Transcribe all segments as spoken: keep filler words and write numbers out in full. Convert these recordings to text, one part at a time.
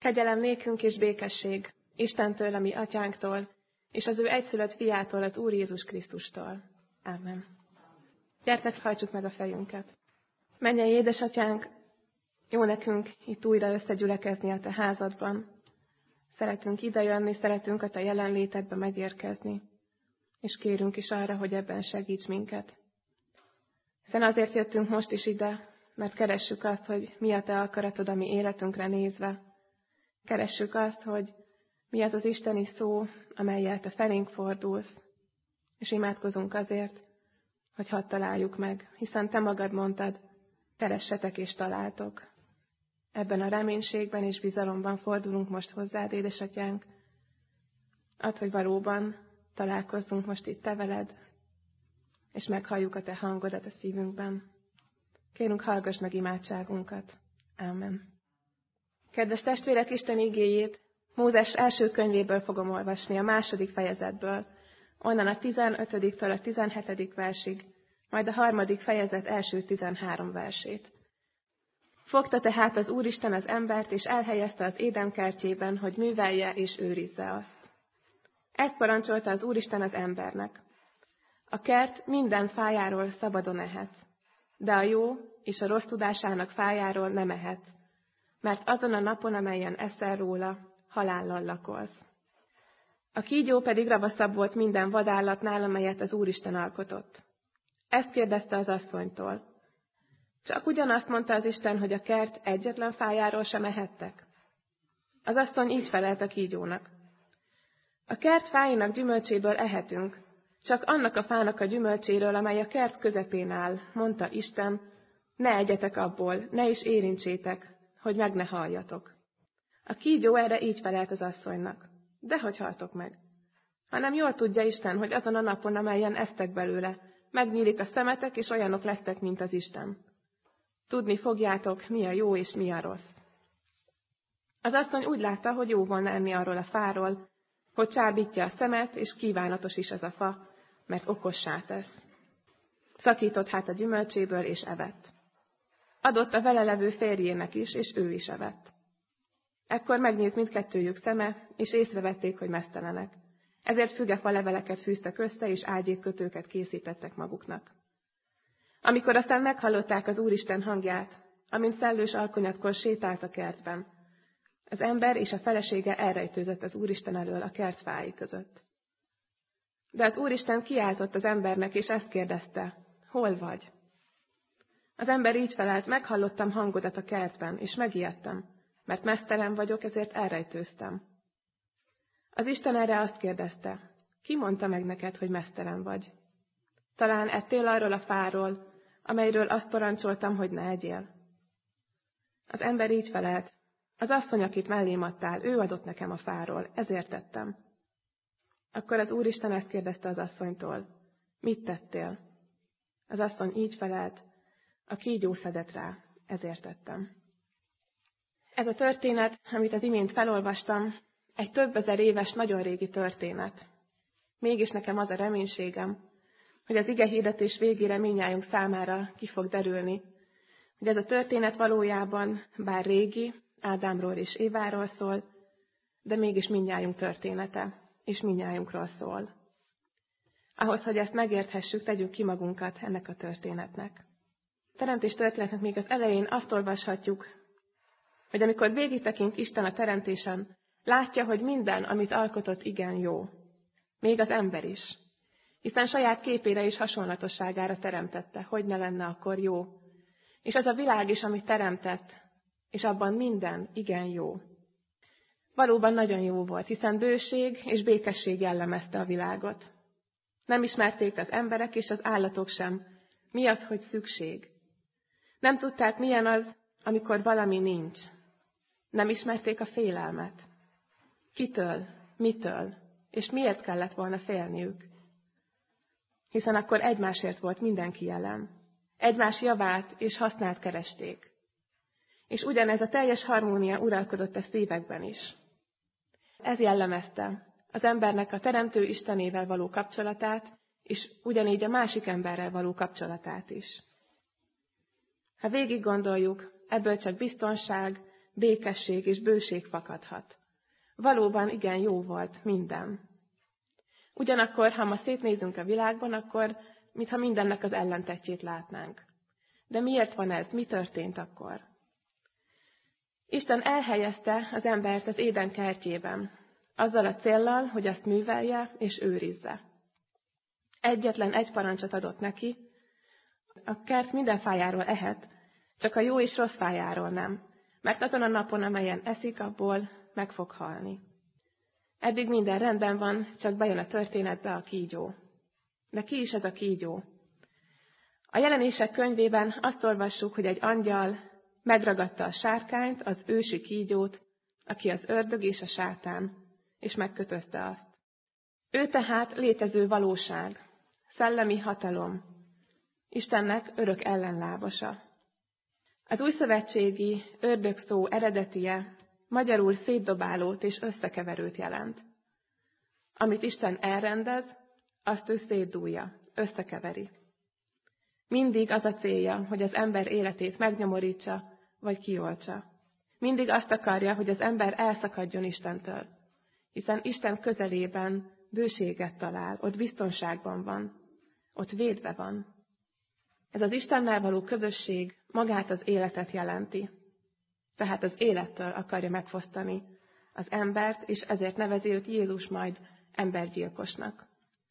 Kegyelem nékünk és békesség Istentől, a mi atyánktól, és az ő egyszülött fiától, az Úr Jézus Krisztustól. Ámen. Gyertek, hajtsuk meg a fejünket. Mennyei édesatyánk, jó nekünk itt újra összegyülekezni a te házadban. Szeretünk idejönni, szeretünk a te jelenlétedbe megérkezni, és kérünk is arra, hogy ebben segíts minket. Hiszen azért jöttünk most is ide, mert keressük azt, hogy mi a te akaratod a mi életünkre nézve. Keressük azt, hogy mi az az isteni szó, amellyel te felénk fordulsz, és imádkozunk azért, hogy hadd találjuk meg, hiszen te magad mondtad, keressetek és találtok. Ebben a reménységben és bizalomban fordulunk most hozzád, édesatyánk. Add, hogy valóban találkozzunk most itt te veled, és meghalljuk a te hangodat a szívünkben. Kérünk, hallgass meg imádságunkat. Ámen. Kedves testvérek, Isten igéjét Mózes első könyvéből fogom olvasni, a második fejezetből, onnan a tizenötödiktől a tizenhetedik versig, majd a harmadik fejezet első tizenhárom versét. Fogta tehát az Úristen az embert, és elhelyezte az Éden kertjében, hogy művelje és őrizze azt. Ezt parancsolta az Úristen az embernek. A kert minden fájáról szabadon ehetsz, de a jó és a rossz tudásának fájáról nem ehetsz, mert azon a napon, amelyen eszel róla, halállal lakolsz. A kígyó pedig ravaszabb volt minden vadállatnál, amelyet az Úristen alkotott. Ezt kérdezte az asszonytól. Csak ugyanazt mondta az Isten, hogy a kert egyetlen fájáról sem ehettek? Az asszony így felelt a kígyónak. A kert fáinak gyümölcséből ehetünk, csak annak a fának a gyümölcséről, amely a kert közepén áll, mondta Isten, ne egyetek abból, ne is érintsétek, hogy meg ne halljatok. A kígyó erre így felelt az asszonynak. Dehogy haltok meg? Hanem jól tudja Isten, hogy azon a napon, amelyen esztek belőle, megnyílik a szemetek, és olyanok lesztek, mint az Isten. Tudni fogjátok, mi a jó és mi a rossz. Az asszony úgy látta, hogy jó volna enni arról a fáról, hogy csábítja a szemet, és kívánatos is ez a fa, mert okossá tesz. Szakított hát a gyümölcséből, és evett. Adott a vele levő férjének is, és ő is evett. Ekkor megnyílt mindkettőjük szeme, és észrevették, hogy meztelenek. Ezért fügefa leveleket fűztek össze, és ágyékkötőket készítettek maguknak. Amikor aztán meghallották az Úristen hangját, amint szellős alkonyatkor sétált a kertben, az ember és a felesége elrejtőzött az Úristen elől a kert fái között. De az Úristen kiáltott az embernek, és ezt kérdezte, hol vagy? Az ember így felelt, meghallottam hangodat a kertben, és megijedtem, mert meztelen vagyok, ezért elrejtőztem. Az Isten erre azt kérdezte, ki mondta meg neked, hogy meztelen vagy? Talán ettél arról a fáról, amelyről azt parancsoltam, hogy ne egyél. Az ember így felelt, az asszony, akit mellém adtál, ő adott nekem a fáról, ezért tettem. Akkor az Úristen ezt kérdezte az asszonytól, mit tettél? Az asszony így felelt, a kígyó szedett rá, ezért tettem. Ez a történet, amit az imént felolvastam, egy több ezer éves, nagyon régi történet. Mégis nekem az a reménységem, hogy az igehirdetés végére mindnyájunk számára ki fog derülni, hogy ez a történet valójában bár régi, Ádámról és Éváról szól, de mégis mindnyájunk története, és mindnyájunkról szól. Ahhoz, hogy ezt megérthessük, tegyük ki magunkat ennek a történetnek. A teremtés történetnek még az elején azt olvashatjuk, hogy amikor végigtekint Isten a teremtésen, látja, hogy minden, amit alkotott, igen jó. Még az ember is. Hiszen saját képére és hasonlatosságára teremtette, hogy ne lenne akkor jó. És az a világ is, amit teremtett, és abban minden igen jó. Valóban nagyon jó volt, hiszen bőség és békesség jellemezte a világot. Nem ismerték az emberek és az állatok sem, mi az, hogy szükség. Nem tudták, milyen az, amikor valami nincs. Nem ismerték a félelmet. Kitől, mitől, és miért kellett volna félniük? Hiszen akkor egymásért volt mindenki jelen. Egymás javát és hasznát keresték. És ugyanez a teljes harmónia uralkodott a szívekben is. Ez jellemezte az embernek a Teremtő Istenével való kapcsolatát, és ugyanígy a másik emberrel való kapcsolatát is. Ha végig gondoljuk, ebből csak biztonság, békesség és bőség fakadhat. Valóban igen jó volt minden. Ugyanakkor, ha ma szétnézünk a világban, akkor mintha mindennek az ellentetjét látnánk. De miért van ez? Mi történt akkor? Isten elhelyezte az embert az Éden kertjében, azzal a céllal, hogy azt művelje és őrizze. Egyetlen egy parancsot adott neki, a kert minden fájáról ehet, csak a jó és rossz fájáról nem, mert azon a napon, amelyen eszik, abból meg fog halni. Eddig minden rendben van, csak bejön a történetbe a kígyó. De ki is ez a kígyó? A Jelenések könyvében azt olvassuk, hogy egy angyal megragadta a sárkányt, az ősi kígyót, aki az ördög és a sátán, és megkötözte azt. Ő tehát létező valóság, szellemi hatalom, Istennek örök ellenlábasa. Az újszövetségi ördög szó eredetie magyarul szétdobálót és összekeverőt jelent. Amit Isten elrendez, azt ő szétdúlja, összekeveri. Mindig az a célja, hogy az ember életét megnyomorítsa, vagy kioltsa. Mindig azt akarja, hogy az ember elszakadjon Istentől, hiszen Isten közelében bőséget talál, ott biztonságban van, ott védve van. Ez az Istennel való közösség magát az életet jelenti. Tehát az élettől akarja megfosztani az embert, és ezért nevezi őt Jézus majd embergyilkosnak.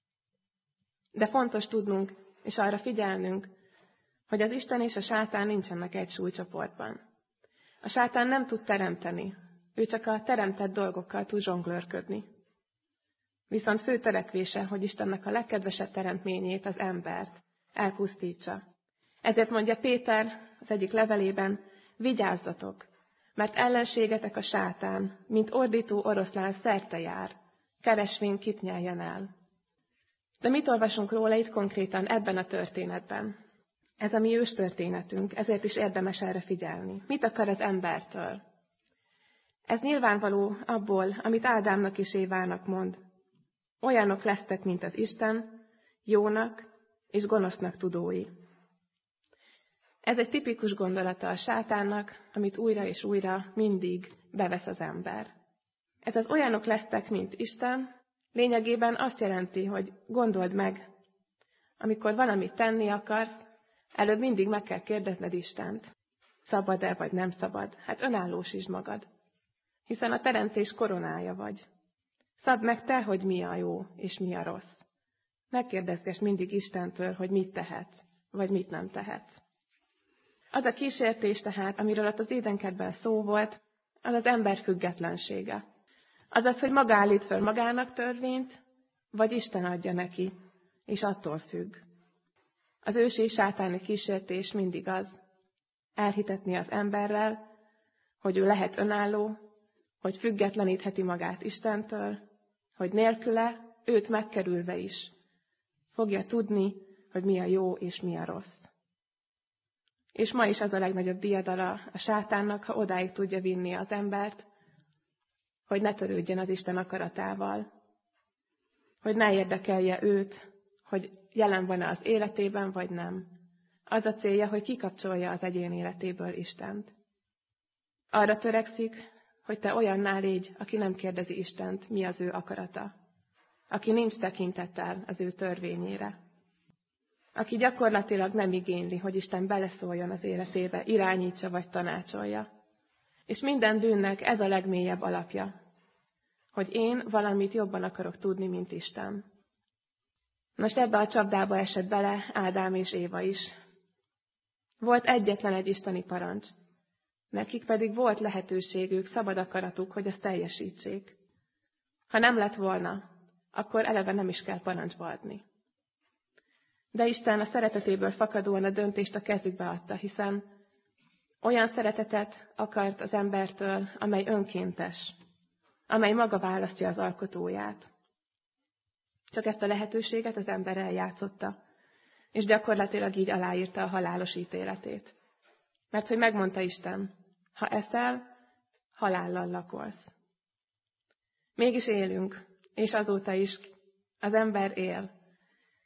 De fontos tudnunk, és arra figyelnünk, hogy az Isten és a sátán nincsenek egy súlycsoportban. A sátán nem tud teremteni, ő csak a teremtett dolgokkal tud zsonglőrködni. Viszont fő törekvése, hogy Istennek a legkedvesebb teremtményét, az embert elpusztítsa. Ezért mondja Péter az egyik levelében, vigyázzatok, mert ellenségetek a sátán, mint ordító oroszlán szerte jár, keresvén kit nyeljen el. De mit olvasunk róla itt konkrétan ebben a történetben? Ez a mi ős történetünk, ezért is érdemes erre figyelni. Mit akar az embertől? Ez nyilvánvaló abból, amit Ádámnak és Évának mond. Olyanok lesztek, mint az Isten, jónak és gonosznak tudói. Ez egy tipikus gondolata a sátánnak, amit újra és újra mindig bevesz az ember. Ez az olyanok lesztek, mint Isten, lényegében azt jelenti, hogy gondold meg, amikor valamit tenni akarsz, előbb mindig meg kell kérdezned Istent. Szabad-e, vagy nem szabad? Hát önállósítsd magad. Hiszen a teremtés koronája vagy. Szabd meg te, hogy mi a jó, és mi a rossz. Megkérdezgess mindig Istentől, hogy mit tehetsz, vagy mit nem tehetsz. Az a kísértés tehát, amiről ott az Édenkertben szó volt, az az ember függetlensége. Azaz, hogy maga állít föl magának törvényt, vagy Isten adja neki, és attól függ. Az ősi sátáni kísértés mindig az, elhitetni az emberrel, hogy ő lehet önálló, hogy függetlenítheti magát Istentől, hogy nélküle, őt megkerülve is, fogja tudni, hogy mi a jó és mi a rossz. És ma is az a legnagyobb diadala a sátánnak, ha odáig tudja vinni az embert, hogy ne törődjön az Isten akaratával, hogy ne érdekelje őt, hogy jelen van-e az életében, vagy nem. Az a célja, hogy kikapcsolja az egyén életéből Istent. Arra törekszik, hogy te olyanná légy, aki nem kérdezi Istent, mi az ő akarata, aki nincs tekintettel az ő törvényére, aki gyakorlatilag nem igényli, hogy Isten beleszóljon az életébe, irányítsa vagy tanácsolja. És minden bűnnek ez a legmélyebb alapja, hogy én valamit jobban akarok tudni, mint Isten. Most ebbe a csapdába esett bele Ádám és Éva is. Volt egyetlen egy isteni parancs, nekik pedig volt lehetőségük, szabad akaratuk, hogy ezt teljesítsék. Ha nem lett volna, akkor eleve nem is kell parancsba adni. De Isten a szeretetéből fakadóan a döntést a kezükbe adta, hiszen olyan szeretetet akart az embertől, amely önkéntes, amely maga választja az alkotóját. Csak ezt a lehetőséget az ember eljátszotta, és gyakorlatilag így aláírta a halálos ítéletét. Mert hogy megmondta Isten, ha eszel, halállal lakolsz. Mégis élünk, és azóta is az ember él.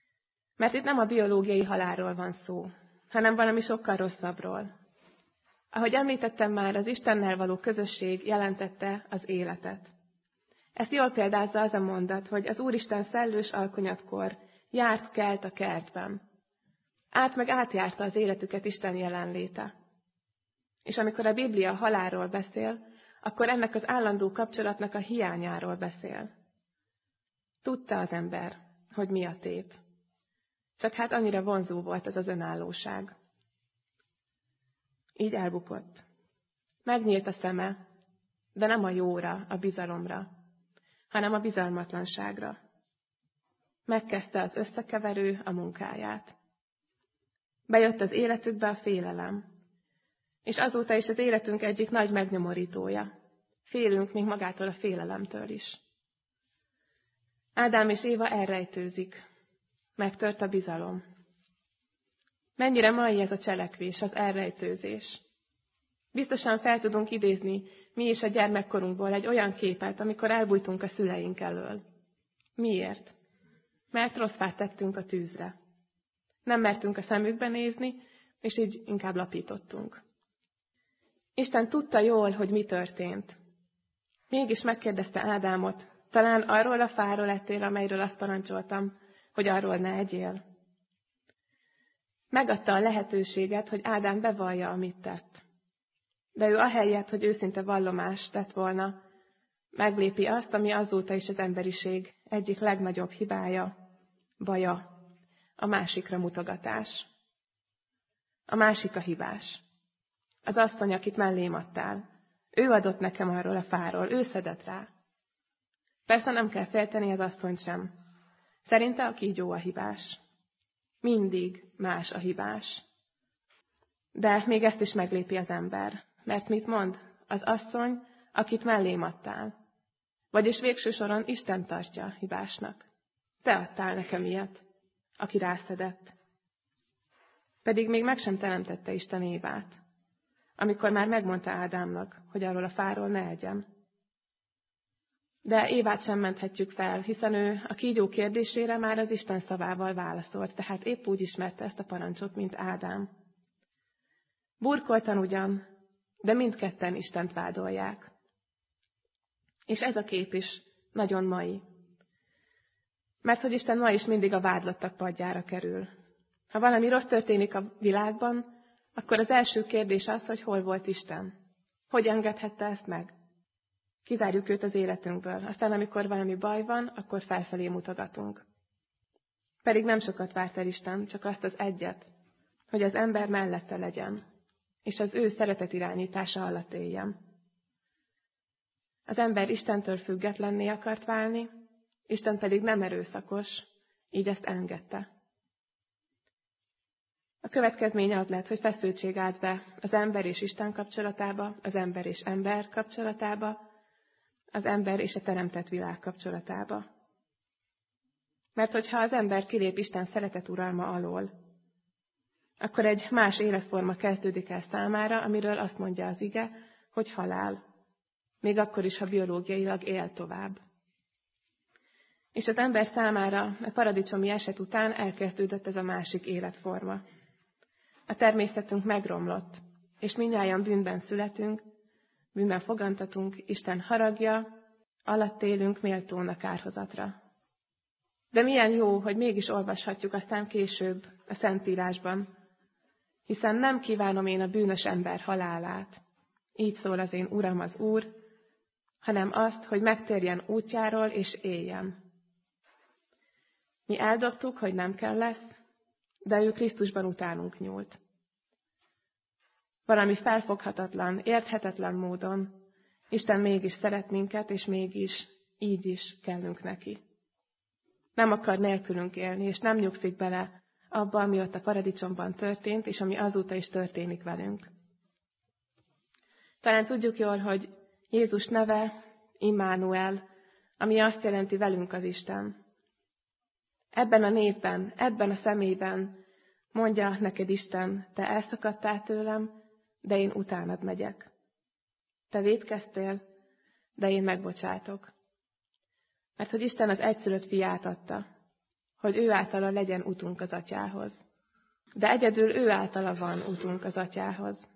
Mert itt nem a biológiai halálról van szó, hanem valami sokkal rosszabbról. Ahogy említettem már, az Istennel való közösség jelentette az életet. Ezt jól példázza az a mondat, hogy az Úristen szellős alkonyatkor járt, kelt a kertben. Át meg átjárta az életüket Isten jelenléte. És amikor a Biblia halálról beszél, akkor ennek az állandó kapcsolatnak a hiányáról beszél. Tudta az ember, hogy mi a tét. Csak hát annyira vonzó volt ez az önállóság. Így elbukott. Megnyílt a szeme, de nem a jóra, a bizalomra, hanem a bizalmatlanságra. Megkezdte az összekeverő a munkáját. Bejött az életükbe a félelem, és azóta is az életünk egyik nagy megnyomorítója. Félünk még magától a félelemtől is. Ádám és Éva elrejtőzik. Megtört a bizalom. Mennyire mai ez a cselekvés, az elrejtőzés. Biztosan fel tudunk idézni mi is a gyermekkorunkból egy olyan képet, amikor elbújtunk a szüleink elől. Miért? Mert rossz fát tettünk a tűzre. Nem mertünk a szemükbe nézni, és így inkább lapítottunk. Isten tudta jól, hogy mi történt. Mégis megkérdezte Ádámot, talán arról a fáról ettél, amelyről azt parancsoltam, hogy arról ne egyél. Megadta a lehetőséget, hogy Ádám bevallja, amit tett. De ő ahelyett, hogy őszinte vallomást tett volna, meglépi azt, ami azóta is az emberiség egyik legnagyobb hibája, baja, a másikra mutogatás. A másik a hibás. Az asszony, akit mellém adtál. Ő adott nekem arról a fáról, ő szedett rá. Persze nem kell félteni az asszonyt sem. Szerinte a kígyó a hibás. Mindig más a hibás. De még ezt is meglépi az ember. Mert mit mond? Az asszony, akit mellém adtál. Vagyis végső soron Isten tartja hibásnak. Te adtál nekem ilyet, aki rászedett. Pedig még meg sem teremtette Isten Évát, amikor már megmondta Ádámnak, hogy arról a fáról ne egyen. De Évát sem menthetjük fel, hiszen ő a kígyó kérdésére már az Isten szavával válaszolt, tehát épp úgy ismerte ezt a parancsot, mint Ádám. Burkoltan ugyan, de mindketten Istent vádolják. És ez a kép is nagyon mai. Mert hogy Isten ma is mindig a vádlottak padjára kerül. Ha valami rossz történik a világban, akkor az első kérdés az, hogy hol volt Isten. Hogy engedhette ezt meg? Kizárjuk őt az életünkből. Aztán, amikor valami baj van, akkor felfelé mutogatunk. Pedig nem sokat várt el Isten, csak azt az egyet, hogy az ember mellette legyen, és az ő szeretet irányítása alatt éljen. Az ember Istentől függetlenné akart válni, Isten pedig nem erőszakos, így ezt engedte. A következménye az lett, hogy feszültség állt be az ember és Isten kapcsolatába, az ember és ember kapcsolatába, az ember és a teremtett világ kapcsolatába. Mert hogyha az ember kilép Isten szeretet uralma alól, akkor egy más életforma kezdődik el számára, amiről azt mondja az ige, hogy halál. Még akkor is, ha biológiailag él tovább. És az ember számára a paradicsomi eset után elkezdődött ez a másik életforma. A természetünk megromlott, és mindnyájan bűnben születünk, bűnben fogantatunk, Isten haragja, alatt élünk méltón a kárhozatra. De milyen jó, hogy mégis olvashatjuk aztán később a Szentírásban, hiszen nem kívánom én a bűnös ember halálát, így szól az én Uram az Úr, hanem azt, hogy megtérjen útjáról és éljen. Mi eldobtuk, hogy nem kell lesz, de ő Krisztusban utánunk nyúlt. Valami felfoghatatlan, érthetetlen módon Isten mégis szeret minket, és mégis így is kellünk neki. Nem akar nélkülünk élni, és nem nyugszik bele abba, ami ott a paradicsomban történt, és ami azóta is történik velünk. Talán tudjuk jól, hogy Jézus neve Immanuel, ami azt jelenti velünk az Isten. Ebben a névben, ebben a személyben mondja neked Isten, te elszakadtál tőlem, de én utánad megyek. Te vétkeztél, de én megbocsátok. Mert hogy Isten az egyszülött fiát adta, hogy ő általa legyen utunk az atyához. De egyedül ő általa van utunk az atyához.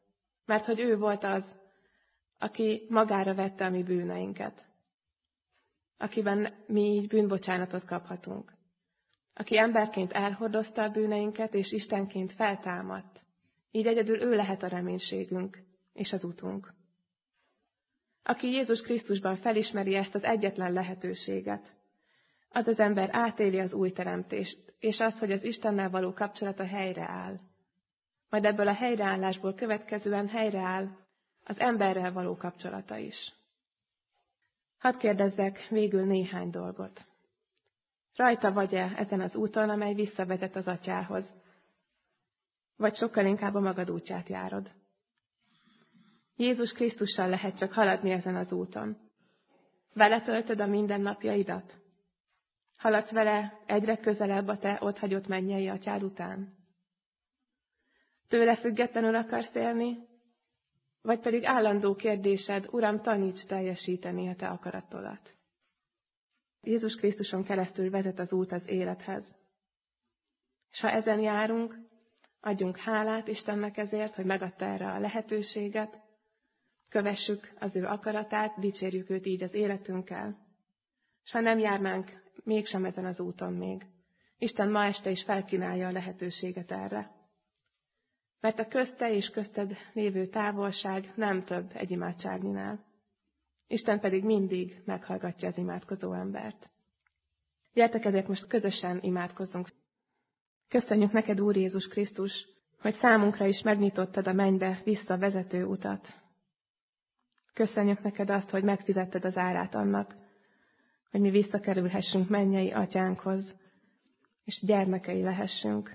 Mert hogy ő volt az, aki magára vette a mi bűneinket, akiben mi így bűnbocsánatot kaphatunk, aki emberként elhordozta a bűneinket, és Istenként feltámadt. Így egyedül ő lehet a reménységünk és az utunk. Aki Jézus Krisztusban felismeri ezt az egyetlen lehetőséget, az az ember átéli az új teremtést, és az, hogy az Istennel való kapcsolata helyreáll. Majd ebből a helyreállásból következően helyreáll az emberrel való kapcsolata is. Hadd kérdezzek végül néhány dolgot. Rajta vagy-e ezen az úton, amely visszavezet az Atyához? Vagy sokkal inkább a magad útját járod? Jézus Krisztussal lehet csak haladni ezen az úton. Vele töltöd a mindennapjaidat? Haladsz vele egyre közelebb a te otthagyott mennyei Atyád után? Tőle függetlenül akarsz élni? Vagy pedig állandó kérdésed, Uram, taníts teljesíteni a te akaratodat? Jézus Krisztuson keresztül vezet az út az élethez. És ha ezen járunk, adjunk hálát Istennek ezért, hogy megadta erre a lehetőséget, kövessük az ő akaratát, dicsérjük őt így az életünkkel. És ha nem járnánk mégsem ezen az úton még, Isten ma este is felkínálja a lehetőséget erre. Mert a közte és közted lévő távolság nem több egy imádságninál. Isten pedig mindig meghallgatja az imádkozó embert. Gyertek ezért most közösen imádkozzunk. Köszönjük neked, Úr Jézus Krisztus, hogy számunkra is megnyitottad a mennybe visszavezető utat. Köszönjük neked azt, hogy megfizetted az árát annak, hogy mi visszakerülhessünk mennyei Atyánkhoz, és gyermekei lehessünk.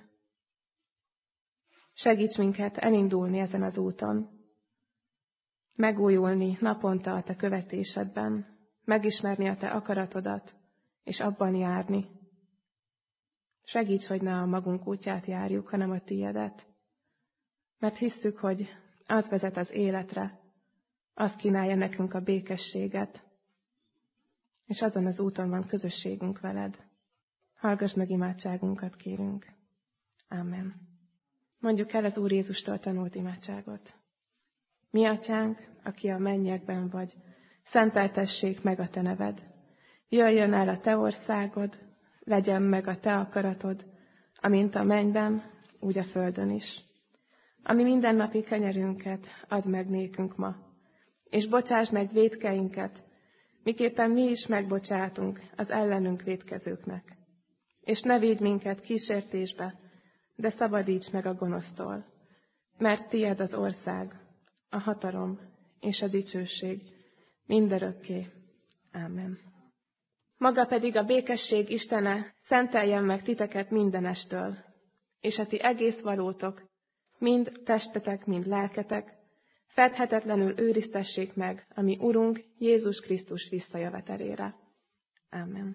Segíts minket elindulni ezen az úton, megújulni naponta a te követésedben, megismerni a te akaratodat, és abban járni. Segíts, hogy ne a magunk útját járjuk, hanem a tiédet. Mert hisszük, hogy az vezet az életre, az kínálja nekünk a békességet, és azon az úton van közösségünk veled. Hallgass meg imádságunkat, kérünk. Ámen. Mondjuk el az Úr Jézustól tanult imádságot. Mi Atyánk, aki a mennyekben vagy, szenteltessék meg a te neved. Jöjjön el a te országod, legyen meg a te akaratod, amint a mennyben, úgy a földön is. Ami mindennapi kenyerünket add meg nékünk ma, és bocsáss meg vétkeinket, miképpen mi is megbocsátunk az ellenünk vétkezőknek. És ne védj minket kísértésbe, de szabadíts meg a gonosztól, mert tied az ország, a hatalom és a dicsőség mindörökké. Ámen. Maga pedig a békesség Istene szenteljen meg titeket mindenestől, és a ti egész valótok, mind testetek, mind lelketek, fedhetetlenül őriztessék meg a mi Urunk Jézus Krisztus visszajövetelére. Ámen.